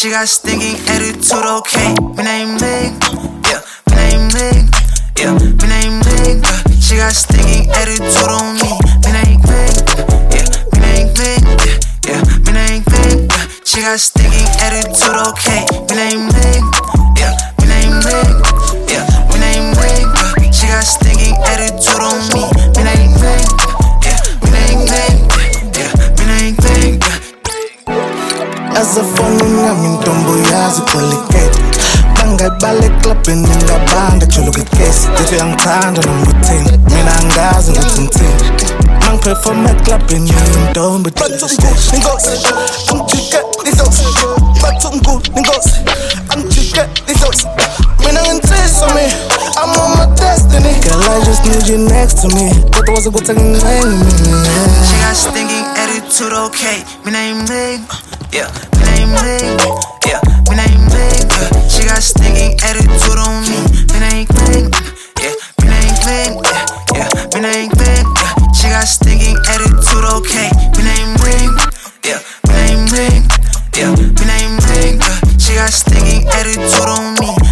She got stinking attitude, okay. My name Meg, yeah. My name Meg, yeah. My name Meg, she got stinking attitude on me. My name Meg, yeah. My name Meg, yeah. My name Meg, she got stinking attitude, okay. My name Meg, yeah. My name Meg, yeah. My name Meg, she got stinking attitude on me. My name Meg, yeah. My name Meg, yeah. My name Meg. As a phone ngami ntombo yazi qualificate bangayibale clubbing ngingabanda jolo kugesi dethi angithanda nomkuthini mina angazi ukuthi ngithini mangiperform clubbing ntombo bathungu ingosi angijike izosi bathungu ingosi angijike izosi mina nginsisa me I'm on my destiny girl I just need you next to me kodwa waze ukuthi ngingcenge She got stinking attitude, okay. My name Meg, yeah. My name Meg, yeah. My name Meg, she got stinking attitude on me. My name Meg, yeah. My name Meg, yeah. My name Meg, she got stinking attitude, okay. My name Meg, yeah. My name Meg, yeah. My name Meg, she got stinking attitude on me.